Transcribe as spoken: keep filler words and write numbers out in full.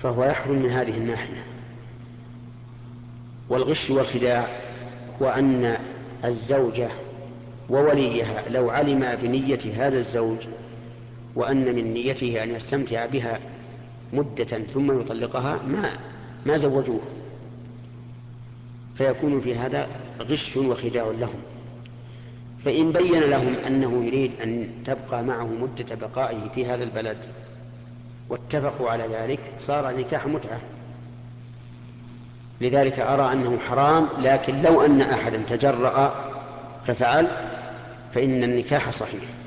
فهو يحرم من هذه الناحية. والغش والخداع هو أن الزوجة ووليها لو علم بنية هذا الزوج وأن من نيته أن يستمتع بها مدة ثم يطلقها ما ما زوجوه، فيكون في هذا غش وخداع لهم. فإن بين لهم أنه يريد أن تبقى معه مدة بقائه في هذا البلد واتفقوا على ذلك صار نكاح متعة. لذلك أرى أنه حرام، لكن لو أن أحدا تجرأ ففعل فإن النكاح صحيح.